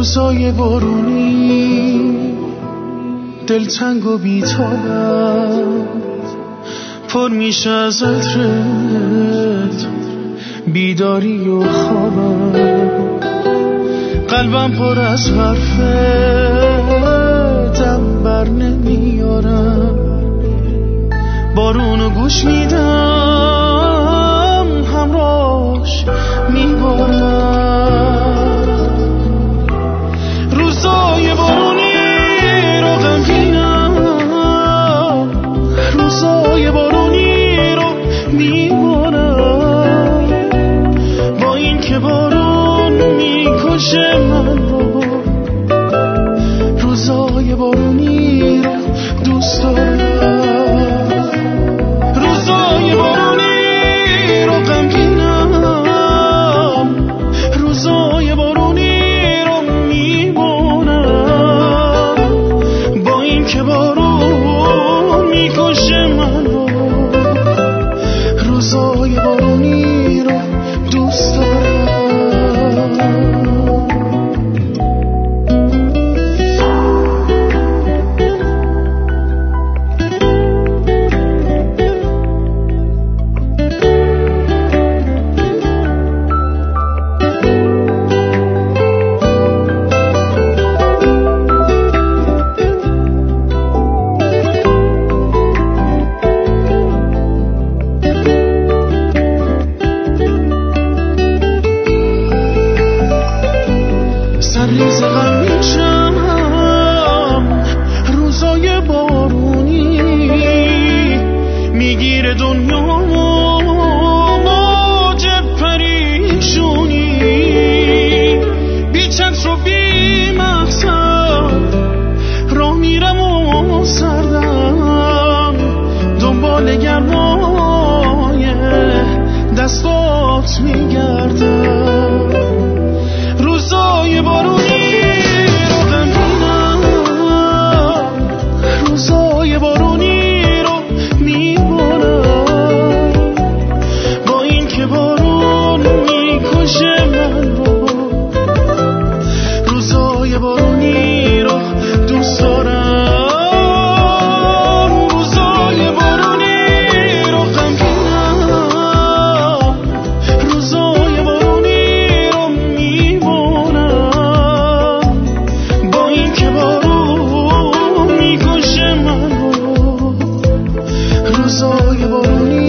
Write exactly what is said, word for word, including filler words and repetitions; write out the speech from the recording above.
روزای بارونی دلتنگ و بی‌تابم، پر میشه از عطرت بیداری و خوابم. قلبم پر از حرفتم بر نمیارم، بارونو گوش میدم همراهش میبارم. روزای بارونی رو غمگینم، روزای بارونی رو میبارم. با این که بارون میکشه من رو، روزای بارونی رو دوست دارم. روزای بارونی رو غمگینم، روزای بارونی رو میبارم. با این که بارون میکشه من رو، روزای بارونی رو دوست دارم. سرریز غم میشم روزای بارونی، میگیره دنیامو موج پریشونی. بی چتر و بی مقصد راه میرم و سردم، دنبال گرمای دستات میگردم. روزای بارونی رو غمگینم، روزای بارونی رو میبارم. با این که بارون میکشه من رو، روزای بارونی رو دوست دارم. روزای بارونی رو غمگینم، روزای بارونی رو میبارم. با این که بارون میکشه من رو، روزای بارونی